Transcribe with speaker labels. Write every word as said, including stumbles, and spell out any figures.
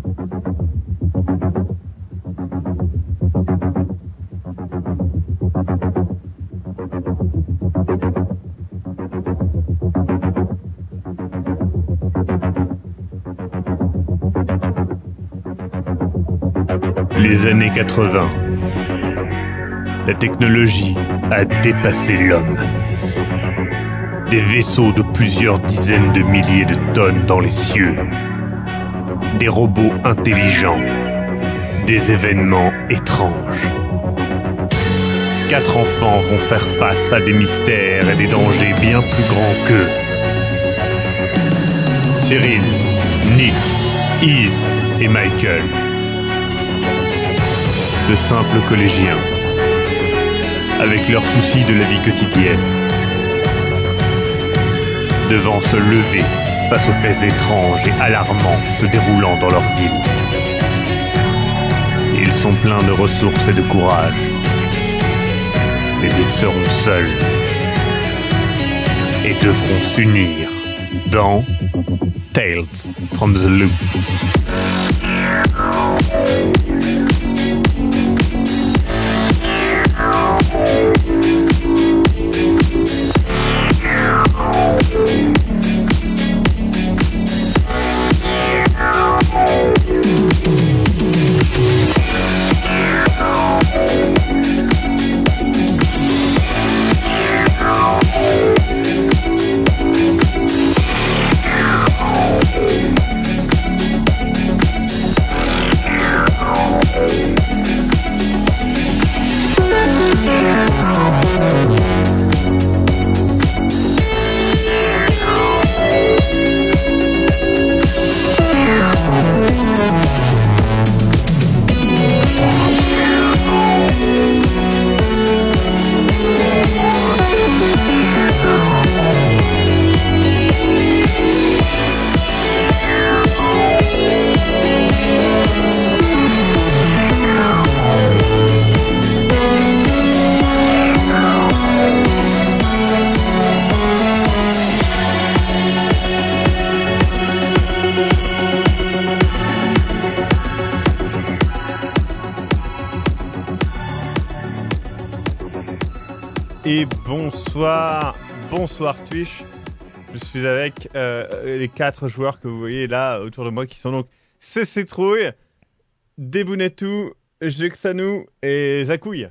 Speaker 1: Les années quatre-vingt. La technologie a dépassé l'homme. Des vaisseaux de plusieurs dizaines de milliers de tonnes dans les cieux. Des robots intelligents. Des événements étranges. Quatre enfants vont faire face à des mystères et des dangers bien plus grands qu'eux. Cyril, Nick, Iz et Michael. De simples collégiens, avec leurs soucis de la vie quotidienne, devant se lever face aux faits étranges et alarmants se déroulant dans leur ville. Ils sont pleins de ressources et de courage, mais ils seront seuls et devront s'unir dans Tales from the Loop.
Speaker 2: Et bonsoir, bonsoir Twitch. Je suis avec euh, les quatre joueurs que vous voyez là autour de moi qui sont donc C C Trouille, Debounetou, Jexanou et Zakouille.